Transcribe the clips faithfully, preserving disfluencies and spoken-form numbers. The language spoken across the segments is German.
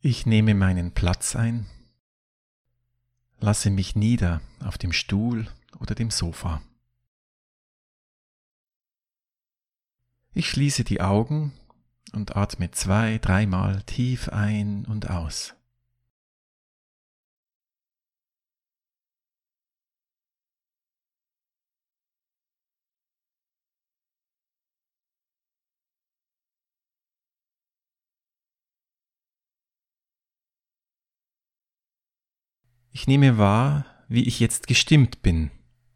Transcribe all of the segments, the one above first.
Ich nehme meinen Platz ein, lasse mich nieder auf dem Stuhl oder dem Sofa. Ich schließe die Augen und atme zwei, dreimal tief ein und aus. Ich nehme wahr, wie ich jetzt gestimmt bin.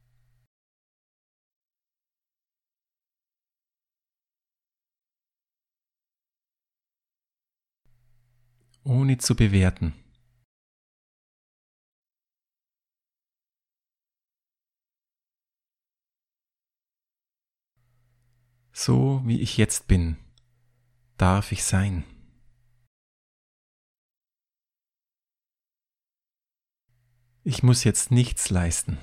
Ohne zu bewerten. So wie ich jetzt bin, darf ich sein. Ich muss jetzt nichts leisten.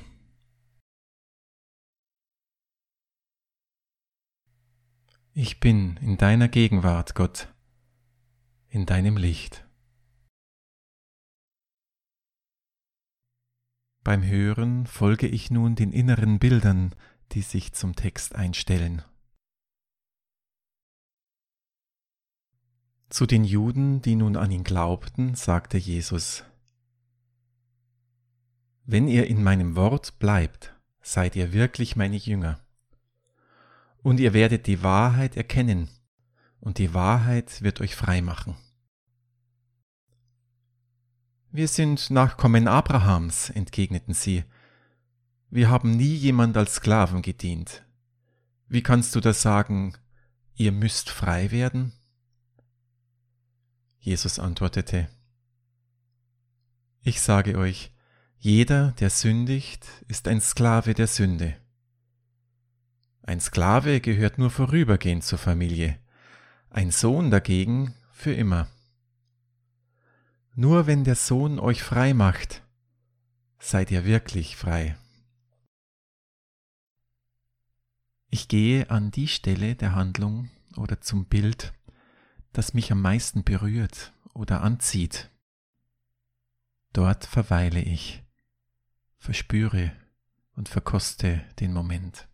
Ich bin in deiner Gegenwart, Gott, in deinem Licht. Beim Hören folge ich nun den inneren Bildern, die sich zum Text einstellen. Zu den Juden, die nun an ihn glaubten, sagte Jesus: Wenn ihr in meinem Wort bleibt, seid ihr wirklich meine Jünger. Und ihr werdet die Wahrheit erkennen, und die Wahrheit wird euch frei machen. Wir sind Nachkommen Abrahams, entgegneten sie. Wir haben nie jemand als Sklaven gedient. Wie kannst du da sagen, ihr müsst frei werden? Jesus antwortete: Ich sage euch, jeder, der sündigt, ist ein Sklave der Sünde. Ein Sklave gehört nur vorübergehend zur Familie, ein Sohn dagegen für immer. Nur wenn der Sohn euch frei macht, seid ihr wirklich frei. Ich gehe an die Stelle der Handlung oder zum Bild, das mich am meisten berührt oder anzieht. Dort verweile ich, verspüre und verkoste den Moment.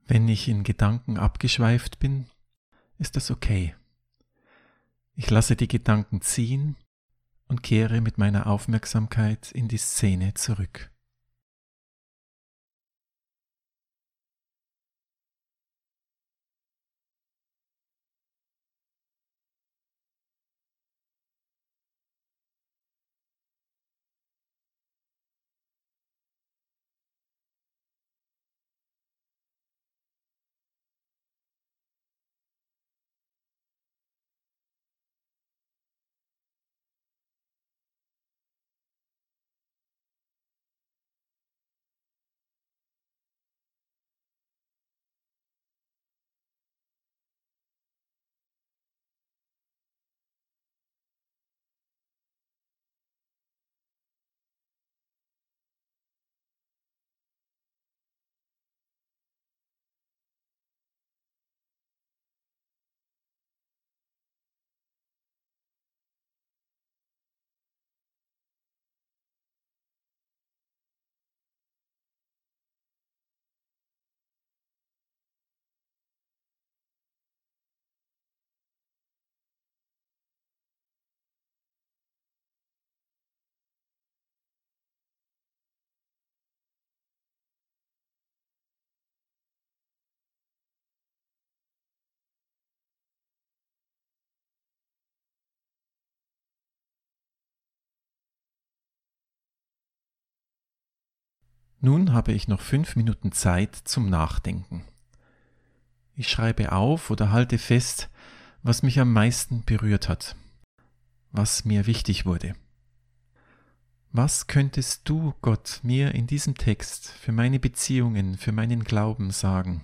Wenn ich in Gedanken abgeschweift bin, ist das okay. Ich lasse die Gedanken ziehen und kehre mit meiner Aufmerksamkeit in die Szene zurück. Nun habe ich noch fünf Minuten Zeit zum Nachdenken. Ich schreibe auf oder halte fest, was mich am meisten berührt hat, was mir wichtig wurde. Was könntest du, Gott, mir in diesem Text für meine Beziehungen, für meinen Glauben sagen?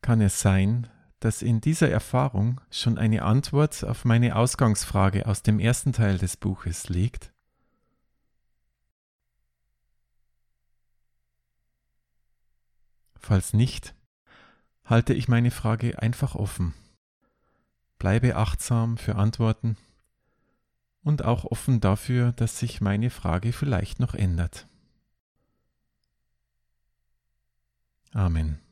kann es sein, dass in dieser Erfahrung schon eine Antwort auf meine Ausgangsfrage aus dem ersten Teil des Buches liegt? Falls nicht, halte ich meine Frage einfach offen, bleibe achtsam für Antworten und auch offen dafür, dass sich meine Frage vielleicht noch ändert. Amen.